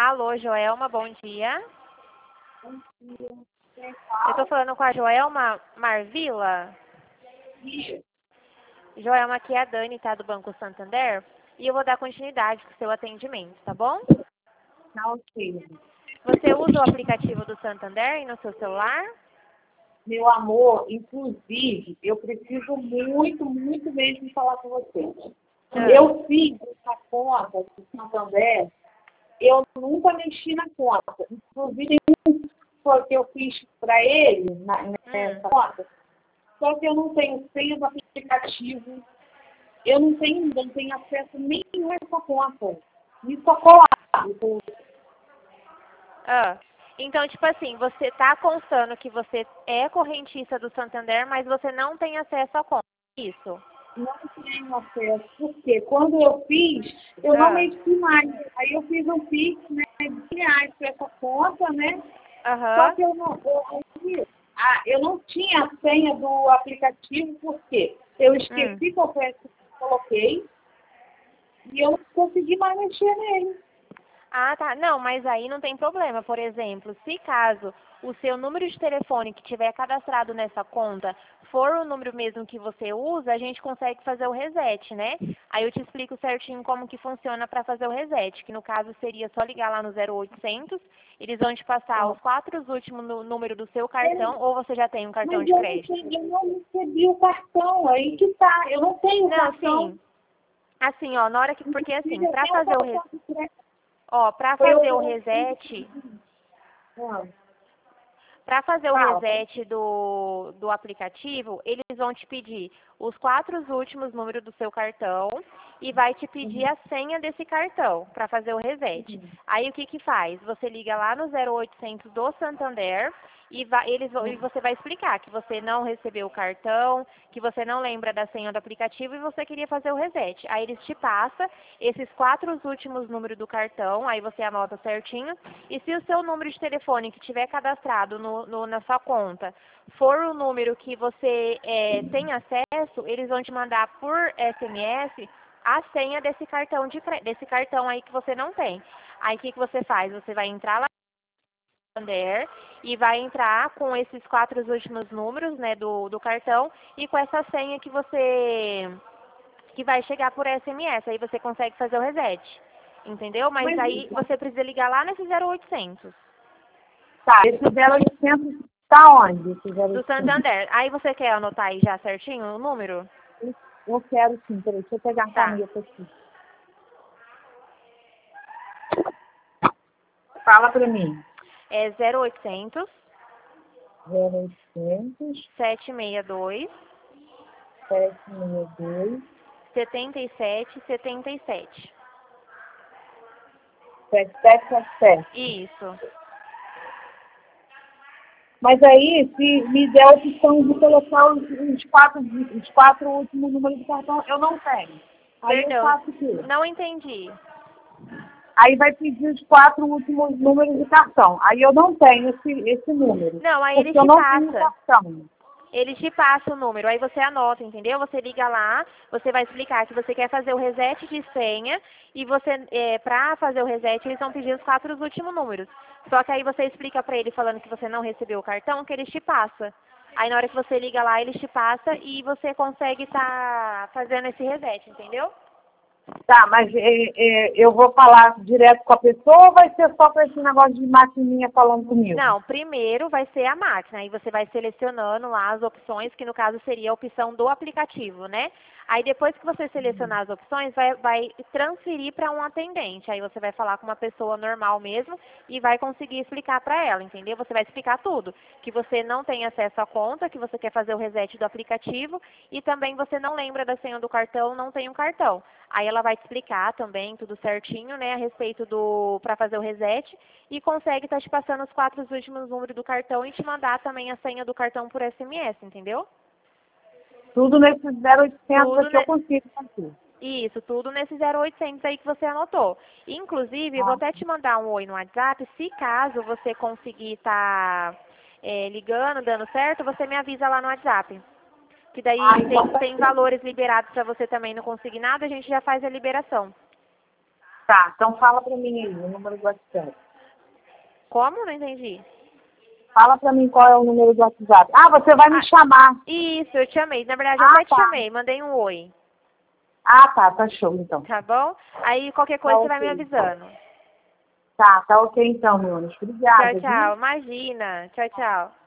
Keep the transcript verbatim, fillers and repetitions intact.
Alô, Joelma, bom dia. Eu tô falando com a Joelma Marvila. Joelma, aqui é a Dani, tá, do Banco Santander. E eu vou dar continuidade com o seu atendimento, tá bom? Tá ok. Você usa o aplicativo do Santander no seu celular? Meu amor, inclusive, eu preciso muito, muito mesmo falar com você. Ah. Eu fiz essa conta do Santander, eu nunca mexi na conta. Inclusive, foi que eu fiz para ele, na, nessa Hum. conta, só que eu não tenho senha do aplicativo, eu não tenho, não tenho acesso nenhum a essa conta. Me socorre. Ah. Então, tipo assim, você tá constando que você é correntista do Santander, mas você não tem acesso à conta. Isso. Não tenho acesso, porque quando eu fiz, eu não Ah. mexi mais. Aí eu fiz um Pix, né, de reais para essa conta, né? Aham. Só que eu não, eu, ah, eu não tinha a senha do aplicativo, porque eu esqueci Hum. qual foi a que eu coloquei e eu não consegui mais mexer nele. Ah, tá. Não, mas aí não tem problema. Por exemplo, se caso o seu número de telefone que tiver cadastrado nessa conta for o número mesmo que você usa, a gente consegue fazer o reset, né? Aí eu te explico certinho como que funciona para fazer o reset, que no caso seria só ligar lá no zero oitocentos, eles vão te passar os quatro últimos números do seu cartão, ou você já tem um cartão Mas de eu não, crédito? sei, eu não recebi o cartão, aí que tá. Eu não tenho o Não, cartão. sim. Assim, ó, na hora que. Porque assim, Inclusive, eu para tenho um fazer o re- cartão de crédito. ó, para Foi eu fazer que o eu reset. Ah, Para fazer o fala. reset do, do aplicativo, eles vão te pedir os quatro últimos números do seu cartão e vai te pedir a senha desse cartão para fazer o reset. Aí o que que faz? Você liga lá no zero oitocentos do Santander e, vai, eles, vão- e você vai explicar que você não recebeu o cartão, que você não lembra da senha do aplicativo e você queria fazer o reset. Aí eles te passam esses quatro últimos números do cartão, aí você anota certinho. E se o seu número de telefone que tiver cadastrado no, no- na sua conta for o número que você é, tem acesso, eles vão te mandar por S M S a senha desse cartão, de, cre- desse cartão aí que você não tem. Aí o que, que você faz? Você vai entrar lá no Santander e vai entrar com esses quatro últimos números, né, do, do cartão e com essa senha que você que vai chegar por S M S. Aí você consegue fazer o reset. Entendeu? Mas Mas aí você precisa ligar lá nesse zero oitocentos tá, esse zero oitocentos tá onde? Esse zero do oitocentos? Santander. Aí você quer anotar aí já certinho o número? Eu quero sim, peraí, deixa eu pegar a Tá. caneta aqui. Fala pra mim. É zero oitocentos, zero oitocentos, sete seis dois, sete seis dois, setenta e sete setenta e sete. sete sete sete sete. Isso. Mas aí, se me der a opção de colocar os, os, quatro, os quatro últimos números do cartão, eu não tenho. Aí eu Perdão, faço o quê? não entendi. Aí vai pedir os quatro últimos números do cartão. Aí eu não tenho esse, esse número. Não, aí eles Porque eu te não tenho passam. cartão. Eles te passam o número, aí você anota, entendeu? Você liga lá, você vai explicar que você quer fazer o reset de senha e você, é, para fazer o reset, eles vão pedir os quatro últimos números. Só que aí você explica para ele falando que você não recebeu o cartão, que eles te passam. Aí na hora que você liga lá, eles te passam e você consegue estar fazendo esse reset, entendeu? Tá, mas é, é, eu vou falar direto com a pessoa ou vai ser só com esse negócio de maquininha falando comigo? Não, primeiro vai ser a máquina, aí você vai selecionando lá as opções, que no caso seria a opção do aplicativo, né? Aí depois que você selecionar as opções, vai, vai transferir para um atendente. Aí você vai falar com uma pessoa normal mesmo e vai conseguir explicar para ela, entendeu? Você vai explicar tudo. Que você não tem acesso à conta, que você quer fazer o reset do aplicativo e também você não lembra da senha do cartão, não tem um cartão. Aí ela vai te explicar também tudo certinho, né, a respeito do para fazer o reset e consegue estar te passando os quatro últimos números do cartão e te mandar também a senha do cartão por S M S, entendeu? Tudo nesse zero oitocentos Tudo, aqui eu né? consigo fazer. Isso, tudo nesse zero oitocentos aí que você anotou. Inclusive, eu vou Ah, até te mandar um oi no WhatsApp, se caso você conseguir estar ligando, dando certo, você me avisa lá no WhatsApp. Que daí ah, então tem, tá tem valores liberados para você também não conseguir nada, a gente já faz a liberação. Tá, então fala pra mim aí o número do WhatsApp. Como? Não entendi. Fala pra mim qual é o número do WhatsApp. Ah, você vai me Ah, chamar. Isso, eu te chamei. Na verdade, eu Ah, até te tá. chamei, mandei um oi. Ah, tá, tá show então. Tá bom? Aí qualquer coisa Tá você vai me ok. avisando. Tá, tá ok então, meu anjo. Tchau, Obrigada, viu? tchau. Imagina. Tchau, tchau.